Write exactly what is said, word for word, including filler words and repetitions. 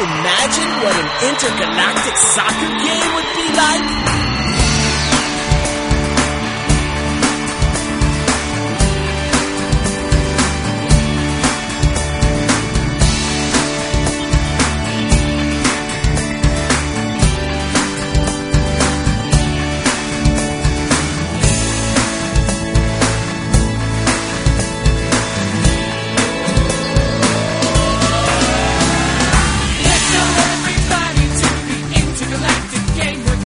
imagine what an intergalactic soccer game would be?